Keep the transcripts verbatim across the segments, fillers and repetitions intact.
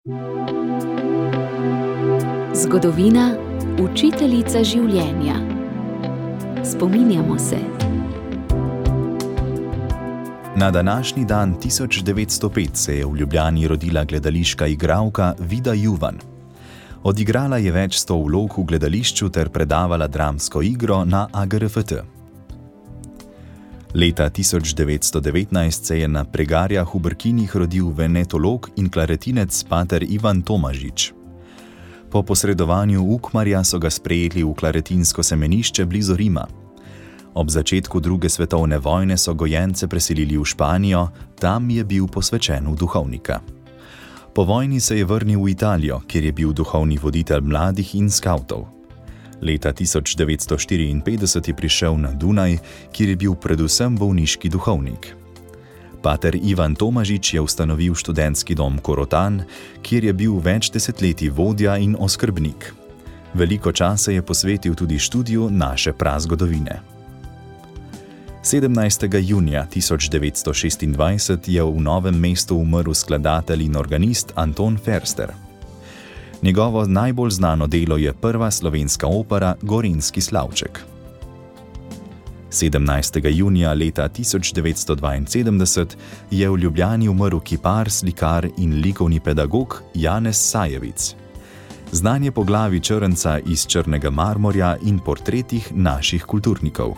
Zgodovina, učiteljica življenja. Spominjamo se. Na današnji dan tisoč devetsto pet se je v Ljubljani rodila gledališka igralka Vida Juvan. Odigrala je več sto vlog v gledališču ter predavala dramsko igro na A G R F T. Leta tisoč devetsto devetnajst se je na Pregarjah v Brkinih rodil venetolog in klaretinec pater Ivan Tomažič. Po posredovanju Ukmarja so ga sprejeli v klaretinsko semenišče blizu Rima. Ob začetku druge svetovne vojne so gojence preselili v Španijo, tam je bil posvečen v duhovnika. Po vojni se je vrnil v Italijo, kjer je bil duhovni voditelj mladih in skavtov. Leta tisoč devetsto štiriinpetdeset je prišel na Dunaj, kjer je bil predvsem bolniški duhovnik. Pater Ivan Tomažič je ustanovil študentski dom Korotan, kjer je bil več desetletij vodja in oskrbnik. Veliko časa je posvetil tudi študiju naše prazgodovine. sedemnajstega junija tisoč devetsto šestindvajset je v Novem mestu umrl skladatelj in organist Anton Ferster. Njegovo najbolj znano delo je prva slovenska opera Gorenjski slavček. sedemnajstega junija leta tisoč devetsto dvainsedemdeset je v Ljubljani umrl kipar, slikar in likovni pedagog Janez Sajevic. Znan je po glavi črnca iz črnega marmorja in portretih naših kulturnikov.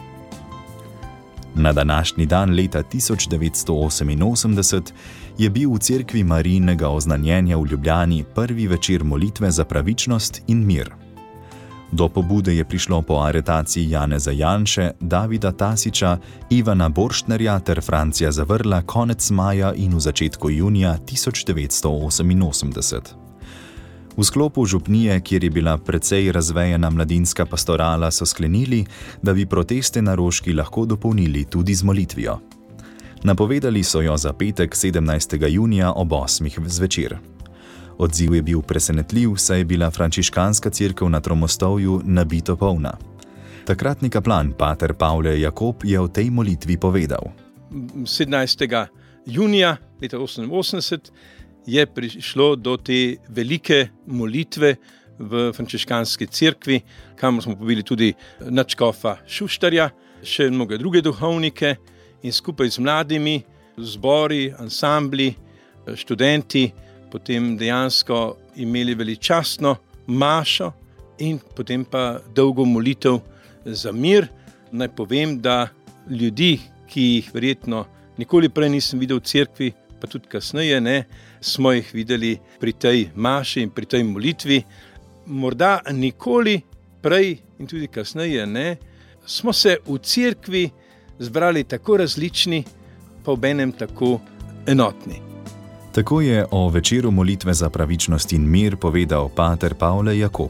Na današnji dan leta tisoč devetsto oseminosemdeset je bil v cerkvi Marijinega oznanjenja v Ljubljani prvi večer molitve za pravičnost in mir. Do pobude je prišlo po aretaciji Janeza Janše, Davida Tasića, Ivana Borštnerja ter Francija Zavrla konec maja in v začetku junija tisoč devetsto oseminosemdeset. V sklopu župnije, kjer je bila precej razvejena mladinska pastorala, so sklenili, da bi proteste na Roški lahko dopolnili tudi z molitvijo. Napovedali so jo za petek sedemnajstega junija ob osmih zvečer. Odziv je bil presenetljiv, saj je bila frančiškanska cerkev na Tromostovju nabito polna. Takratni kaplan pater Pavle Jakob je o tej molitvi povedal. sedemnajstega junija leta oseminosemdeset je prišlo do te velike molitve v frančiškanski cerkvi, kamor smo povabili tudi nadškofa Šuštarja, še mnoge druge duhovnike in skupaj z mladimi, zbori, ansambli, študenti, potem dejansko imeli veličastno mašo in potem pa dolgo molitev za mir. Naj povem, da ljudi, ki jih verjetno nikoli prej nisem videl v cerkvi, pa tudi kasneje ne, smo jih videli pri tej maši in pri tej molitvi. Morda nikoli prej in tudi kasneje ne, smo se v cerkvi zbrali tako različni, pa obenem tako enotni. Tako je o večeru molitve za pravičnost in mir povedal pater Pavle Jakob.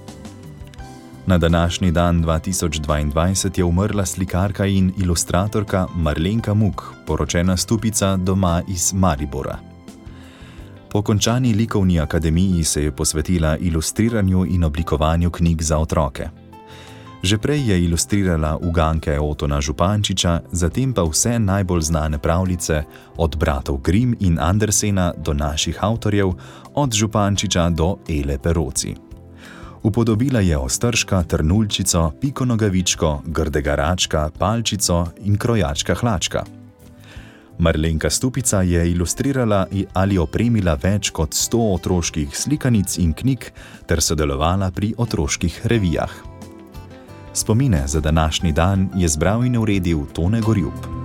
Na današnji dan dva tisoč dvaindvajset je umrla slikarka in ilustratorka Marlenka Muk, poročena stupica doma iz Maribora. Po končani likovni akademiji se je posvetila ilustriranju in oblikovanju knjig za otroke. Že prej je ilustrirala uganke Otona Župančiča, zatem pa vse najbolj znane pravljice, od bratov Grimm in Andersena do naših avtorjev, od Župančiča do Ele Peroci. Upodobila je Ostržka, Trnuljčico, Piko Nogavičko, Grdega račka, Palčico in Krojačka hlačka. Marlenka Stupica je ilustrirala ali opremila več kot sto otroških slikanic in knjig ter sodelovala pri otroških revijah. Spomine za današnji dan je zbral in uredil Tone Gorjup.